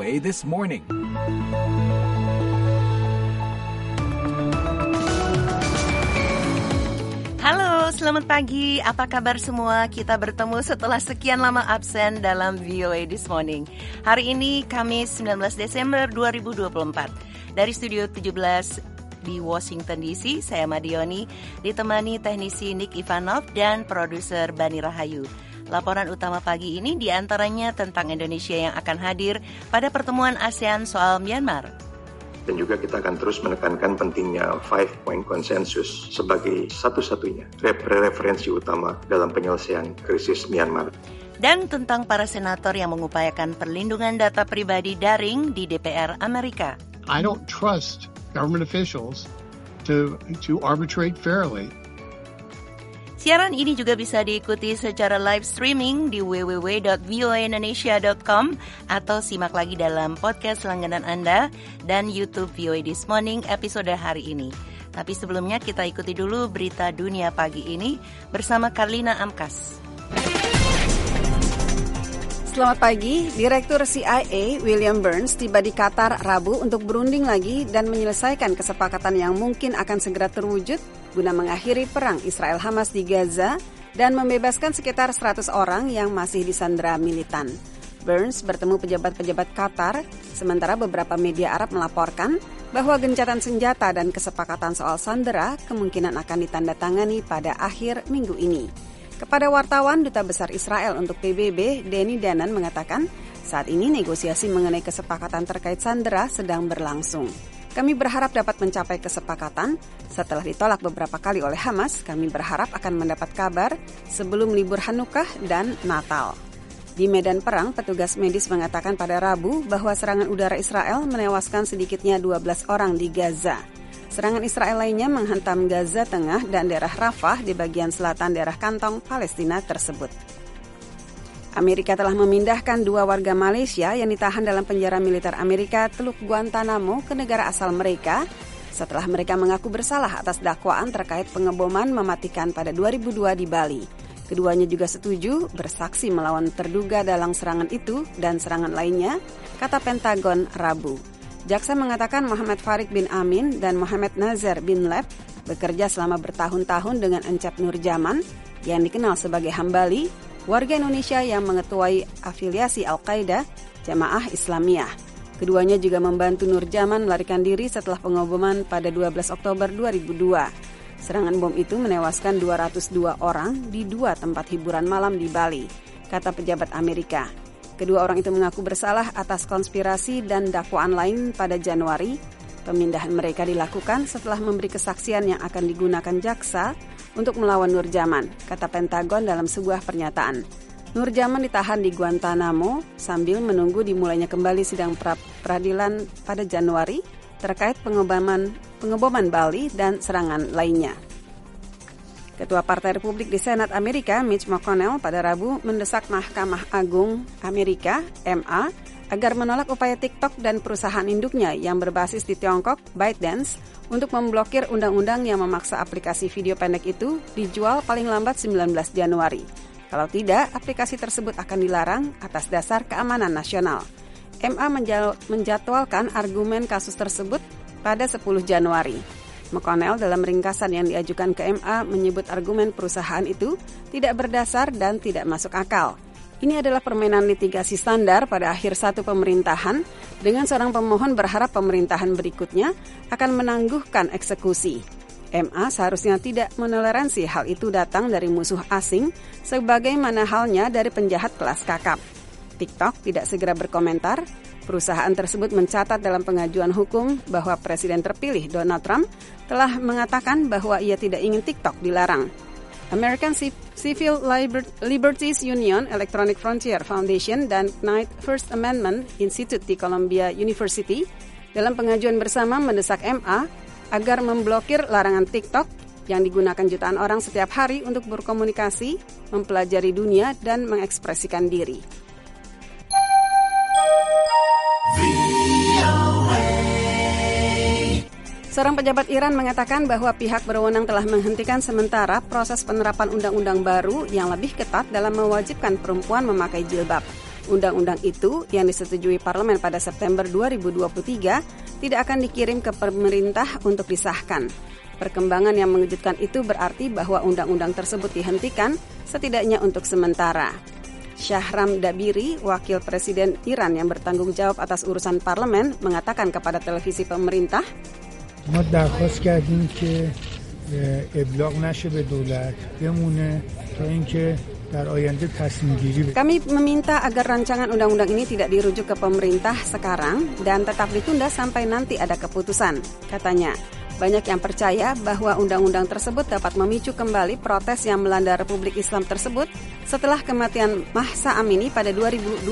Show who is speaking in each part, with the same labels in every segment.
Speaker 1: VOA This Morning.
Speaker 2: Halo, selamat pagi. Apa kabar semua? Kita bertemu setelah sekian lama absen dalam VOA This Morning. Hari ini Kamis 19 Desember 2024. Dari Studio 17 di Washington DC, saya Madioni, ditemani teknisi Nick Ivanov dan produser Bani Rahayu. Laporan utama pagi ini diantaranya tentang Indonesia yang akan hadir pada pertemuan ASEAN soal Myanmar.
Speaker 3: Dan juga kita akan terus menekankan pentingnya 5-point konsensus sebagai satu-satunya referensi utama dalam penyelesaian krisis Myanmar.
Speaker 2: Dan tentang para senator yang mengupayakan perlindungan data pribadi daring di DPR Amerika.
Speaker 4: I don't trust government officials to arbitrate fairly.
Speaker 2: Siaran ini juga bisa diikuti secara live streaming di www.voaindonesia.com atau simak lagi dalam podcast langganan Anda dan YouTube VOA This Morning episode hari ini. Tapi sebelumnya kita ikuti dulu berita dunia pagi ini bersama Karlina Amkas.
Speaker 5: Selamat pagi, Direktur CIA William Burns tiba di Qatar Rabu untuk berunding lagi dan menyelesaikan kesepakatan yang mungkin akan segera terwujud guna mengakhiri perang Israel-Hamas di Gaza dan membebaskan sekitar 100 orang yang masih disandera militan. Burns bertemu pejabat-pejabat Qatar, sementara beberapa media Arab melaporkan bahwa gencatan senjata dan kesepakatan soal sandera kemungkinan akan ditandatangani pada akhir minggu ini. Kepada wartawan, Duta Besar Israel untuk PBB, Danny Danon mengatakan, saat ini negosiasi mengenai kesepakatan terkait sandera sedang berlangsung. Kami berharap dapat mencapai kesepakatan. Setelah ditolak beberapa kali oleh Hamas, kami berharap akan mendapat kabar sebelum libur Hanukkah dan Natal. Di medan perang, petugas medis mengatakan pada Rabu bahwa serangan udara Israel menewaskan sedikitnya 12 orang di Gaza. Serangan Israel lainnya menghantam Gaza Tengah dan daerah Rafah di bagian selatan daerah kantong Palestina tersebut. Amerika telah memindahkan 2 warga Malaysia yang ditahan dalam penjara militer Amerika Teluk Guantanamo ke negara asal mereka setelah mereka mengaku bersalah atas dakwaan terkait pengeboman mematikan pada 2002 di Bali. Keduanya juga setuju bersaksi melawan terduga dalam serangan itu dan serangan lainnya, kata Pentagon Rabu. Jaksa mengatakan Muhammad Farid bin Amin dan Muhammad Nazar bin Leb bekerja selama bertahun-tahun dengan Encep Nurjaman yang dikenal sebagai Hambali, warga Indonesia yang mengetuai afiliasi Al-Qaeda Jamaah Islamiyah. Keduanya juga membantu Nurjaman melarikan diri setelah pengeboman pada 12 Oktober 2002. Serangan bom itu menewaskan 202 orang di 2 tempat hiburan malam di Bali, kata pejabat Amerika. Kedua orang itu mengaku bersalah atas konspirasi dan dakwaan lain pada Januari. Pemindahan mereka dilakukan setelah memberi kesaksian yang akan digunakan jaksa untuk melawan Nurjaman, kata Pentagon dalam sebuah pernyataan. Nurjaman ditahan di Guantanamo sambil menunggu dimulainya kembali sidang peradilan pada Januari terkait pengeboman Bali dan serangan lainnya. Ketua Partai Republik di Senat Amerika, Mitch McConnell, pada Rabu mendesak Mahkamah Agung Amerika, MA, agar menolak upaya TikTok dan perusahaan induknya yang berbasis di Tiongkok, ByteDance, untuk memblokir undang-undang yang memaksa aplikasi video pendek itu dijual paling lambat 19 Januari. Kalau tidak, aplikasi tersebut akan dilarang atas dasar keamanan nasional. MA menjadwalkan argumen kasus tersebut pada 10 Januari. McConnell dalam ringkasan yang diajukan ke MA menyebut argumen perusahaan itu tidak berdasar dan tidak masuk akal. Ini adalah permainan litigasi standar pada akhir satu pemerintahan, dengan seorang pemohon berharap pemerintahan berikutnya akan menangguhkan eksekusi. MA seharusnya tidak menoleransi hal itu datang dari musuh asing, sebagaimana halnya dari penjahat kelas kakap. TikTok tidak segera berkomentar. Perusahaan tersebut mencatat dalam pengajuan hukum bahwa Presiden terpilih Donald Trump telah mengatakan bahwa ia tidak ingin TikTok dilarang. American Civil Liberties Union, Electronic Frontier Foundation, dan Knight First Amendment Institute di Columbia University dalam pengajuan bersama mendesak MA agar memblokir larangan TikTok yang digunakan jutaan orang setiap hari untuk berkomunikasi, mempelajari dunia, dan mengekspresikan diri. Seorang pejabat Iran mengatakan bahwa pihak berwenang telah menghentikan sementara proses penerapan undang-undang baru yang lebih ketat dalam mewajibkan perempuan memakai jilbab. Undang-undang itu yang disetujui parlemen pada September 2023 tidak akan dikirim ke pemerintah untuk disahkan. Perkembangan yang mengejutkan itu berarti bahwa undang-undang tersebut dihentikan setidaknya untuk sementara. Shahram Dabiri, wakil presiden Iran yang bertanggung jawab atas urusan parlemen, mengatakan kepada televisi pemerintah,
Speaker 1: ما درخواست کردیم که ابلاغ نشه به دولت بمونه تا اینکه
Speaker 5: kami meminta agar rancangan undang-undang ini tidak dirujuk ke pemerintah sekarang dan tetap ditunda sampai nanti ada keputusan, katanya. Banyak yang percaya bahwa undang-undang tersebut dapat memicu kembali protes yang melanda Republik Islam tersebut setelah kematian Mahsa Amini pada 2022.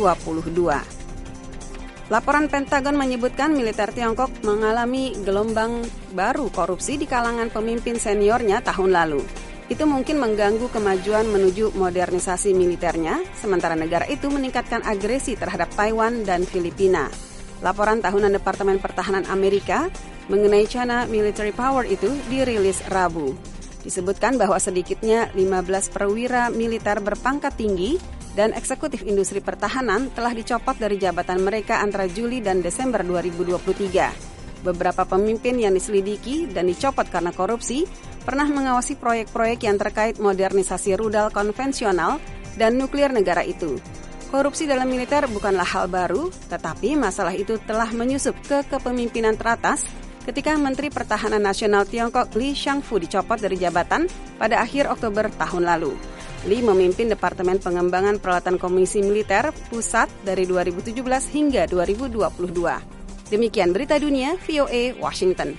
Speaker 5: Laporan Pentagon menyebutkan militer Tiongkok mengalami gelombang baru korupsi di kalangan pemimpin seniornya tahun lalu. Itu mungkin mengganggu kemajuan menuju modernisasi militernya, sementara negara itu meningkatkan agresi terhadap Taiwan dan Filipina. Laporan tahunan Departemen Pertahanan Amerika mengenai China Military Power itu dirilis Rabu. Disebutkan bahwa sedikitnya 15 perwira militer berpangkat tinggi dan eksekutif industri pertahanan telah dicopot dari jabatan mereka antara Juli dan Desember 2023. Beberapa pemimpin yang diselidiki dan dicopot karena korupsi pernah mengawasi proyek-proyek yang terkait modernisasi rudal konvensional dan nuklir negara itu. Korupsi dalam militer bukanlah hal baru, tetapi masalah itu telah menyusup ke kepemimpinan teratas ketika Menteri Pertahanan Nasional Tiongkok Li Shangfu dicopot dari jabatan pada akhir Oktober tahun lalu. Li memimpin Departemen Pengembangan Peralatan Komisi Militer Pusat dari 2017 hingga 2022. Demikian berita dunia VOA Washington.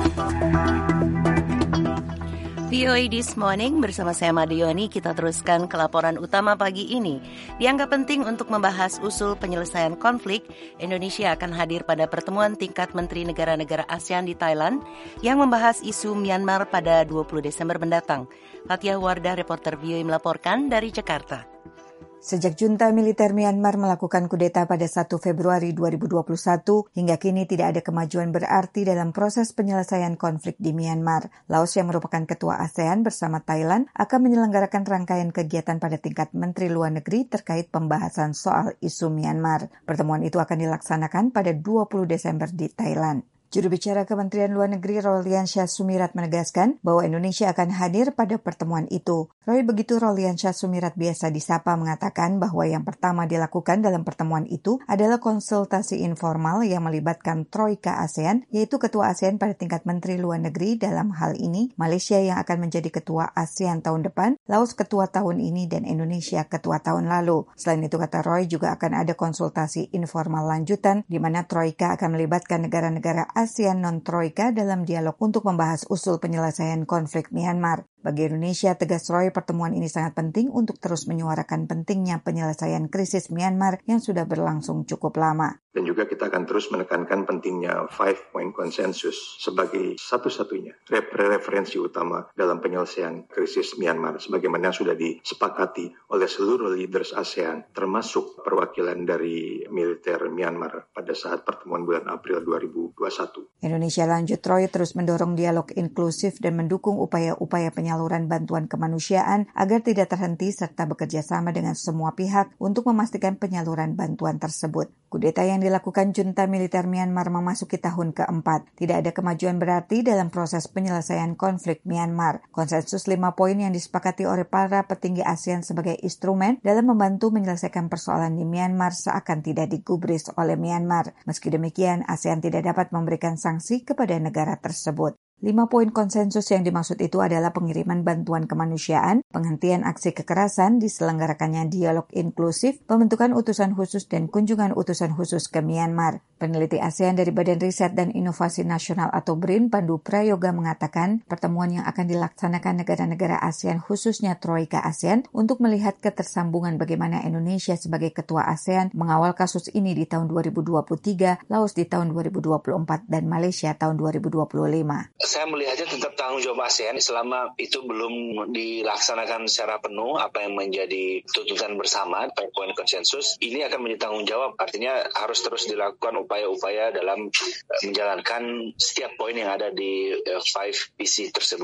Speaker 2: VOA This Morning bersama saya Madioni, kita teruskan ke laporan utama pagi ini. Dianggap penting untuk membahas usul penyelesaian konflik, Indonesia akan hadir pada pertemuan tingkat Menteri Negara-Negara ASEAN di Thailand yang membahas isu Myanmar pada 20 Desember mendatang. Fathia Wardah, reporter VOA melaporkan dari Jakarta.
Speaker 6: Sejak junta militer Myanmar melakukan kudeta pada 1 Februari 2021, hingga kini tidak ada kemajuan berarti dalam proses penyelesaian konflik di Myanmar. Laos yang merupakan ketua ASEAN bersama Thailand akan menyelenggarakan rangkaian kegiatan pada tingkat Menteri Luar Negeri terkait pembahasan soal isu Myanmar. Pertemuan itu akan dilaksanakan pada 20 Desember di Thailand. Juru bicara Kementerian Luar Negeri Roliansyah Sumirat menegaskan bahwa Indonesia akan hadir pada pertemuan itu. Roy begitu Roliansyah Sumirat biasa disapa mengatakan bahwa yang pertama dilakukan dalam pertemuan itu adalah konsultasi informal yang melibatkan Troika ASEAN, yaitu Ketua ASEAN pada tingkat Menteri Luar Negeri dalam hal ini, Malaysia yang akan menjadi Ketua ASEAN tahun depan, Laos Ketua tahun ini, dan Indonesia Ketua tahun lalu. Selain itu, kata Roy, juga akan ada konsultasi informal lanjutan di mana Troika akan melibatkan negara-negara ASEAN non-Troika dalam dialog untuk membahas usul penyelesaian konflik Myanmar. Bagi Indonesia, tegas Roy, pertemuan ini sangat penting untuk terus menyuarakan pentingnya penyelesaian krisis Myanmar yang sudah berlangsung cukup lama.
Speaker 3: Dan juga kita akan terus menekankan pentingnya 5-point konsensus sebagai satu-satunya referensi utama dalam penyelesaian krisis Myanmar, sebagaimana sudah disepakati oleh seluruh leaders ASEAN, termasuk perwakilan dari militer Myanmar pada saat pertemuan bulan April 2021.
Speaker 6: Indonesia, lanjut Roy, terus mendorong dialog inklusif dan mendukung upaya-upaya penyaluran bantuan kemanusiaan agar tidak terhenti serta bekerja sama dengan semua pihak untuk memastikan penyaluran bantuan tersebut. Kudeta yang dilakukan junta militer Myanmar memasuki tahun keempat. Tidak ada kemajuan berarti dalam proses penyelesaian konflik Myanmar. Konsensus 5 poin yang disepakati oleh para petinggi ASEAN sebagai instrumen dalam membantu menyelesaikan persoalan di Myanmar seakan tidak digubris oleh Myanmar. Meski demikian, ASEAN tidak dapat memberikan sanksi kepada negara tersebut. 5 poin konsensus yang dimaksud itu adalah pengiriman bantuan kemanusiaan, penghentian aksi kekerasan, diselenggarakannya dialog inklusif, pembentukan utusan khusus dan kunjungan utusan khusus ke Myanmar. Peneliti ASEAN dari Badan Riset dan Inovasi Nasional atau BRIN, Pandu Prayoga mengatakan pertemuan yang akan dilaksanakan negara-negara ASEAN khususnya Troika ASEAN untuk melihat ketersambungan bagaimana Indonesia sebagai ketua ASEAN mengawal kasus ini di tahun 2023, Laos di tahun 2024, dan Malaysia tahun 2025.
Speaker 7: Saya melihatnya tetap tanggung jawab ASEAN selama itu belum dilaksanakan secara penuh apa yang menjadi tuntutan bersama, poin konsensus. Ini akan menjadi tanggung jawab, artinya harus terus dilakukan upaya-upaya dalam menjalankan setiap poin yang ada di 5 PC tersebut.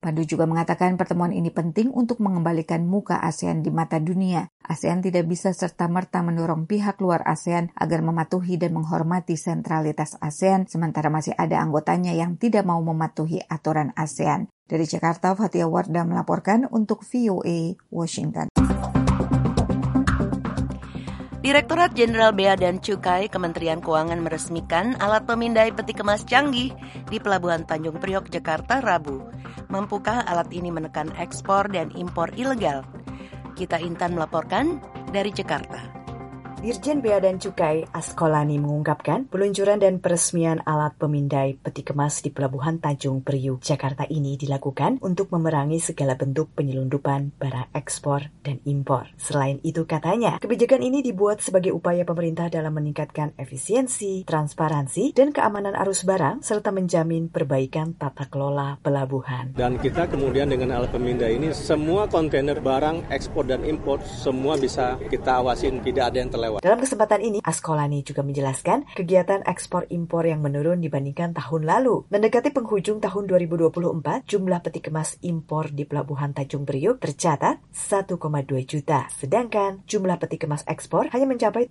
Speaker 6: Pandu juga mengatakan pertemuan ini penting untuk mengembalikan muka ASEAN di mata dunia. ASEAN tidak bisa serta-merta mendorong pihak luar ASEAN agar mematuhi dan menghormati sentralitas ASEAN, sementara masih ada anggotanya yang tidak mau mematuhi aturan ASEAN. Dari Jakarta, Fatia Wardah melaporkan untuk VOA Washington.
Speaker 2: Direktorat Jenderal Bea dan Cukai Kementerian Keuangan meresmikan alat pemindai peti kemas canggih di Pelabuhan Tanjung Priok, Jakarta, Rabu. Mampukah alat ini menekan ekspor dan impor ilegal? Kita Intan melaporkan dari Jakarta.
Speaker 8: Dirjen Bea dan Cukai Askolani mengungkapkan peluncuran dan peresmian alat pemindai peti kemas di Pelabuhan Tanjung Priok, Jakarta ini dilakukan untuk memerangi segala bentuk penyelundupan barang ekspor dan impor. Selain itu katanya, kebijakan ini dibuat sebagai upaya pemerintah dalam meningkatkan efisiensi, transparansi, dan keamanan arus barang serta menjamin perbaikan tata kelola pelabuhan.
Speaker 9: Dan kita kemudian dengan alat pemindai ini semua kontainer barang ekspor dan impor semua bisa kita awasin, tidak ada yang terlewat.
Speaker 8: Dalam kesempatan ini, Askolani juga menjelaskan kegiatan ekspor-impor yang menurun dibandingkan tahun lalu. Mendekati penghujung tahun 2024, jumlah peti kemas impor di Pelabuhan Tanjung Priok tercatat 1,2 juta. Sedangkan jumlah peti kemas ekspor hanya mencapai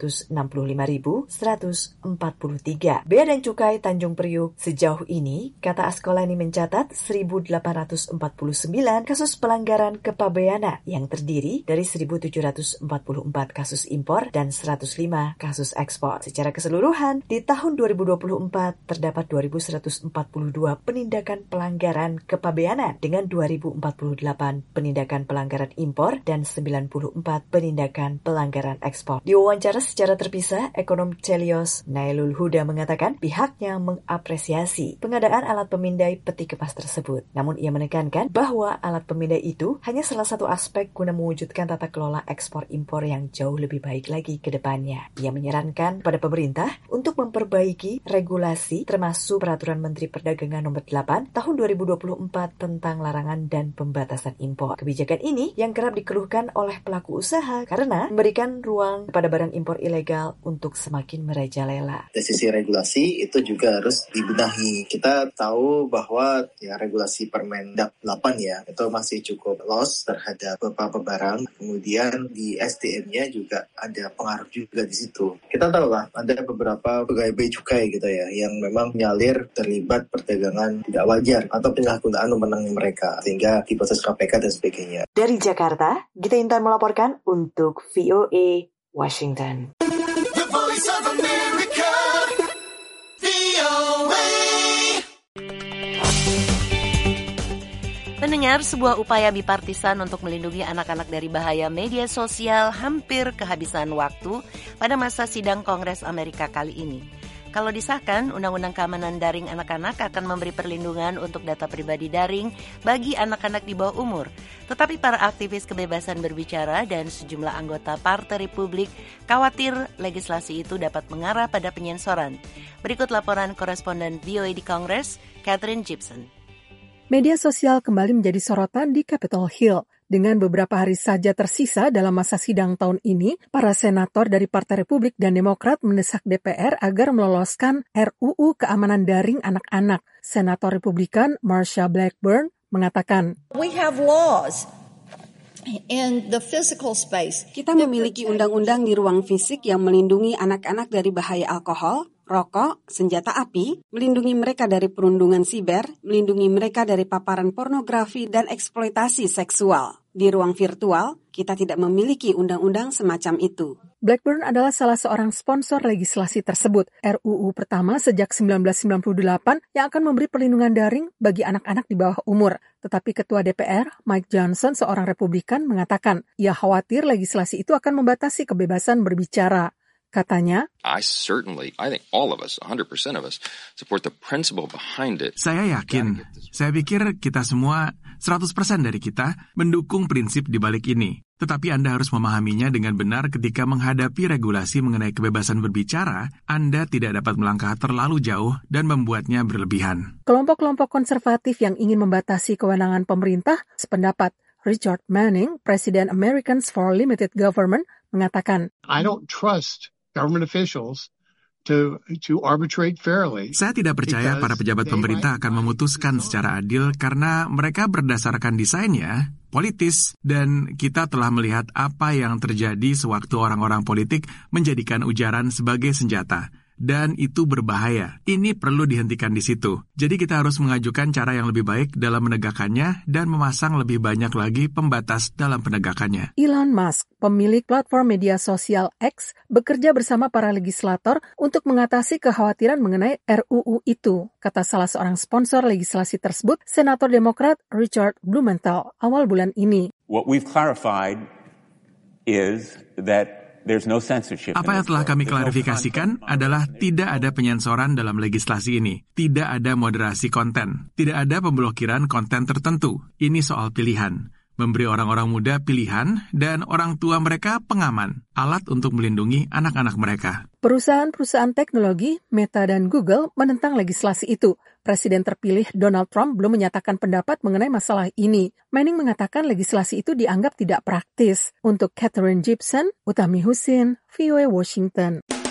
Speaker 8: 765.143. Bea dan Cukai Tanjung Priok sejauh ini, kata Askolani mencatat 1.849 kasus pelanggaran kepabeanan yang terdiri dari 1.744 kasus impor dan 105 kasus ekspor. Secara keseluruhan, di tahun 2024 terdapat 2.142 penindakan pelanggaran kepabeanan dengan 2.048 penindakan pelanggaran impor dan 94 penindakan pelanggaran ekspor. Diwawancara secara terpisah, ekonom Celios Nailul Huda mengatakan pihaknya mengapresiasi pengadaan alat pemindai peti kemas tersebut. Namun ia menekankan bahwa alat pemindai itu hanya salah satu aspek guna mewujudkan tata kelola ekspor impor yang jauh lebih baik lagi ke depannya. Ia menyarankan pada pemerintah untuk memperbaiki regulasi termasuk Peraturan Menteri Perdagangan Nomor 8 Tahun 2024 tentang larangan dan pembatasan impor. Kebijakan ini yang kerap dikeluhkan oleh pelaku usaha karena memberikan ruang kepada barang impor ilegal untuk semakin merajalela.
Speaker 10: Dari sisi regulasi itu juga harus dibenahi. Kita tahu bahwa regulasi Permendak 8 itu masih cukup loss terhadap beberapa barang. Kemudian di SDM-nya juga ada pengaruh juga di situ. Kita tahu lah ada beberapa pegawai bea cukai gitu yang memang menyalir terlibat perdagangan tidak wajar atau penyalahgunaan wewenang mereka sehingga diproses KPK dan sebagainya.
Speaker 8: Dari Jakarta, Gita Intan melaporkan untuk VOA Washington.
Speaker 11: The Voice of America, VOA.
Speaker 2: Pendengar, sebuah upaya bipartisan untuk melindungi anak-anak dari bahaya media sosial hampir kehabisan waktu pada masa sidang Kongres Amerika kali ini. Kalau disahkan, Undang-Undang Keamanan Daring Anak-anak akan memberi perlindungan untuk data pribadi daring bagi anak-anak di bawah umur. Tetapi para aktivis kebebasan berbicara dan sejumlah anggota Partai Republik khawatir legislasi itu dapat mengarah pada penyensoran. Berikut laporan koresponden VOA di Kongres, Catherine Gibson.
Speaker 12: Media sosial kembali menjadi sorotan di Capitol Hill. Dengan beberapa hari saja tersisa dalam masa sidang tahun ini, para senator dari Partai Republik dan Demokrat mendesak DPR agar meloloskan RUU Keamanan Daring Anak-anak. Senator Republikan Marsha Blackburn mengatakan,
Speaker 13: "We have laws in the physical space."
Speaker 5: Kita memiliki undang-undang di ruang fisik yang melindungi anak-anak dari bahaya alkohol, rokok, senjata api, melindungi mereka dari perundungan siber, melindungi mereka dari paparan pornografi dan eksploitasi seksual. Di ruang virtual, kita tidak memiliki undang-undang semacam itu.
Speaker 12: Blackburn adalah salah seorang sponsor legislasi tersebut, RUU pertama sejak 1998 yang akan memberi perlindungan daring bagi anak-anak di bawah umur. Tetapi Ketua DPR, Mike Johnson, seorang Republikan, mengatakan ia khawatir legislasi itu akan membatasi kebebasan berbicara. Katanya,
Speaker 14: Saya yakin, saya pikir kita semua 100% dari kita mendukung prinsip di balik ini. Tetapi Anda harus memahaminya dengan benar ketika menghadapi regulasi mengenai kebebasan berbicara, Anda tidak dapat melangkah terlalu jauh dan membuatnya berlebihan.
Speaker 12: Kelompok-kelompok konservatif yang ingin membatasi kewenangan pemerintah sependapat. Richard Manning, Presiden Americans for Limited Government, mengatakan,
Speaker 4: I don't trust government officials to arbitrate fairly.
Speaker 14: Saya tidak percaya para pejabat pemerintah akan memutuskan secara adil karena mereka berdasarkan desainnya politis, dan kita telah melihat apa yang terjadi sewaktu orang-orang politik menjadikan ujaran sebagai senjata. Dan itu berbahaya. Ini perlu dihentikan di situ. Jadi kita harus mengajukan cara yang lebih baik dalam menegakkannya dan memasang lebih banyak lagi pembatas dalam penegakannya.
Speaker 12: Elon Musk, pemilik platform media sosial X, bekerja bersama para legislator untuk mengatasi kekhawatiran mengenai RUU itu, kata salah seorang sponsor legislasi tersebut, Senator Demokrat Richard Blumenthal, awal bulan ini.
Speaker 15: What we've clarified is that apa
Speaker 14: yang telah kami klarifikasikan adalah tidak ada penyensoran dalam legislasi ini. Tidak ada moderasi konten. Tidak ada pemblokiran konten tertentu. Ini soal pilihan. Memberi orang-orang muda pilihan dan orang tua mereka pengaman, alat untuk melindungi anak-anak mereka.
Speaker 12: Perusahaan-perusahaan teknologi, Meta dan Google menentang legislasi itu. Presiden terpilih Donald Trump belum menyatakan pendapat mengenai masalah ini. Manning mengatakan legislasi itu dianggap tidak praktis. Untuk Catherine Gibson, Utami Husin, VOA Washington.